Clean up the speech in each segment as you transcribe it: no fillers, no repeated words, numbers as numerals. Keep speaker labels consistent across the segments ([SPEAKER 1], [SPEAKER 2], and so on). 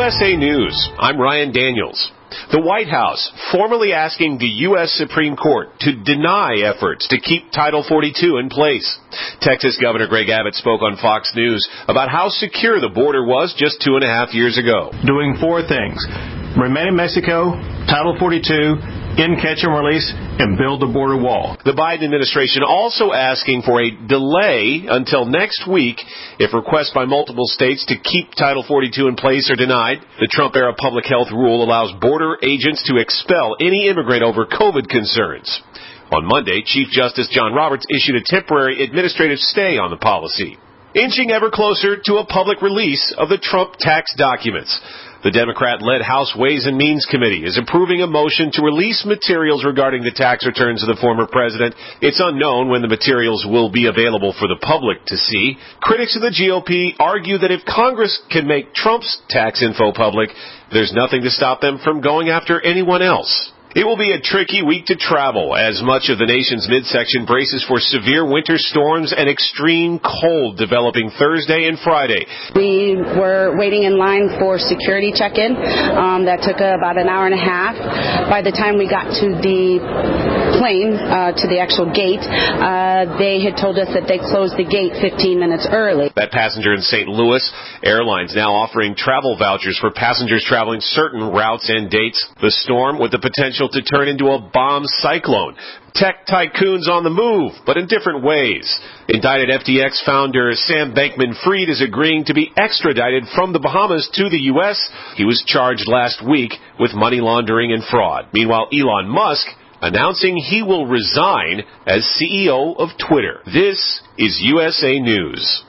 [SPEAKER 1] USA News, I'm Ryan Daniels. The White House formally asking the U.S. Supreme Court to deny efforts to keep Title 42 in place. Texas Governor Greg Abbott spoke on Fox News about how secure the border was just 2.5 years ago.
[SPEAKER 2] Doing 4 things: remain in Mexico, Title 42, end catch and release, and build the border wall.
[SPEAKER 1] The Biden administration also asking for a delay until next week if requests by multiple states to keep Title 42 in place are denied. The Trump-era public health rule allows border agents to expel any immigrant over COVID concerns. On Monday, Chief Justice John Roberts issued a temporary administrative stay on the policy, inching ever closer to a public release of the Trump tax documents. The Democrat-led House Ways and Means Committee is approving a motion to release materials regarding the tax returns of the former president. It's unknown when the materials will be available for the public to see. Critics of the GOP argue that if Congress can make Trump's tax info public, there's nothing to stop them from going after anyone else. It will be a tricky week to travel as much of the nation's midsection braces for severe winter storms and extreme cold developing Thursday and Friday.
[SPEAKER 3] We were waiting in line for security check-in. That took about an hour and a half. By the time we got to the plane, to the actual gate, they had told us that they closed the gate 15 minutes early.
[SPEAKER 1] That passenger in St. Louis. Airlines now offering travel vouchers for passengers traveling certain routes and dates. The storm with the potential to turn into a bomb cyclone. Tech tycoons on the move, but in different ways. Indicted FTX founder Sam Bankman-Fried is agreeing to be extradited from the Bahamas to the U.S. He was charged last week with money laundering and fraud. Meanwhile, Elon Musk announcing he will resign as CEO of Twitter. This is USA News.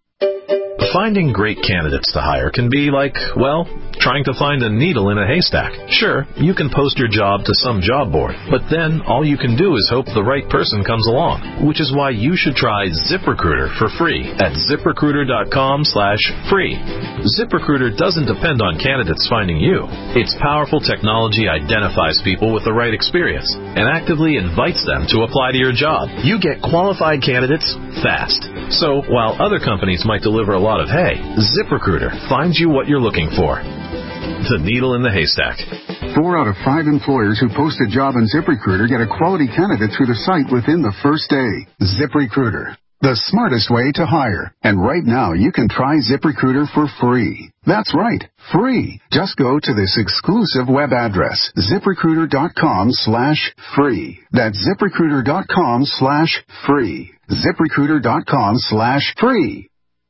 [SPEAKER 4] Finding great candidates to hire can be like, well, trying to find a needle in a haystack. Sure, you can post your job to some job board, but then all you can do is hope the right person comes along, which is why you should try ZipRecruiter for free at ZipRecruiter.com/free. ZipRecruiter doesn't depend on candidates finding you. Its powerful technology identifies people with the right experience and actively invites them to apply to your job. You get qualified candidates fast. So while other companies might deliver a lot of hay, ZipRecruiter finds you what you're looking for. The needle in the haystack.
[SPEAKER 5] 4 out of 5 employers who post a job on ZipRecruiter get a quality candidate through the site within the first day. ZipRecruiter, the smartest way to hire. And right now, you can try ZipRecruiter for free. That's right, free. Just go to this exclusive web address, ZipRecruiter.com/free. That's ZipRecruiter.com/free. ZipRecruiter.com/free.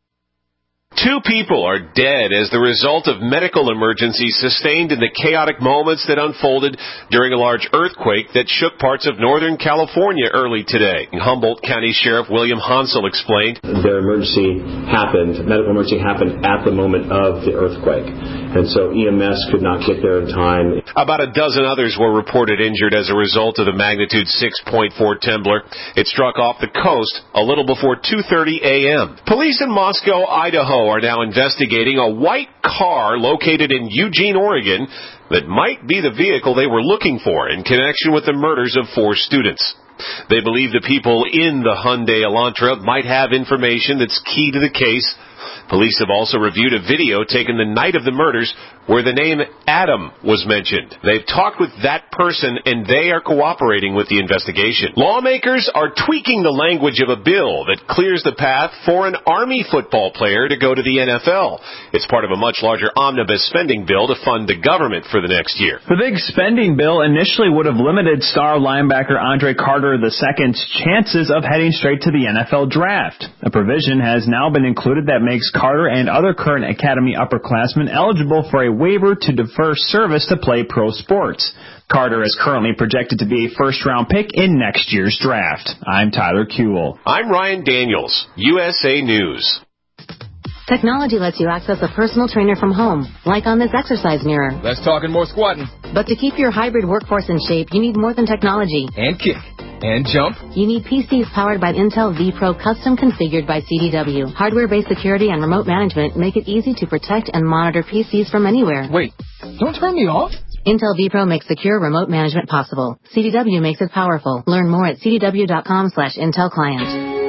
[SPEAKER 1] 2 people are dead as the result of medical emergencies sustained in the chaotic moments that unfolded during a large earthquake that shook parts of Northern California early today. Humboldt County Sheriff William Hansel explained.
[SPEAKER 6] Their medical emergency happened at the moment of the earthquake, and so EMS could not get there in time.
[SPEAKER 1] About a dozen others were reported injured as a result of the magnitude 6.4 trembler. It struck off the coast a little before 2:30 a.m. Police in Moscow, Idaho, are now investigating a white car located in Eugene, Oregon, that might be the vehicle they were looking for in connection with the murders of 4 students. They believe the people in the Hyundai Elantra might have information that's key to the case. Police have also reviewed a video taken the night of the murders where the name Adam was mentioned. They've talked with that person, and they are cooperating with the investigation. Lawmakers are tweaking the language of a bill that clears the path for an Army football player to go to the NFL. It's part of a much larger omnibus spending bill to fund the government for the next year.
[SPEAKER 7] The big spending bill initially would have limited star linebacker Andre Carter II's chances of heading straight to the NFL draft. A provision has now been included that makes Carter and other current Academy upperclassmen eligible for a waiver to defer service to play pro sports. Carter is currently projected to be a first-round pick in next year's draft. I'm Tyler Kuehl.
[SPEAKER 1] I'm Ryan Daniels, USA News.
[SPEAKER 8] Technology lets you access a personal trainer from home, like on this exercise mirror.
[SPEAKER 9] Less talking, more squatting.
[SPEAKER 8] But to keep your hybrid workforce in shape, you need more than technology.
[SPEAKER 9] And kick. And jump.
[SPEAKER 8] You need PCs powered by Intel vPro, custom configured by CDW. Hardware-based security and remote management make it easy to protect and monitor PCs from anywhere.
[SPEAKER 9] Wait, don't turn me off.
[SPEAKER 8] Intel vPro makes secure remote management possible. CDW makes it powerful. Learn more at cdw.com/Intel Client.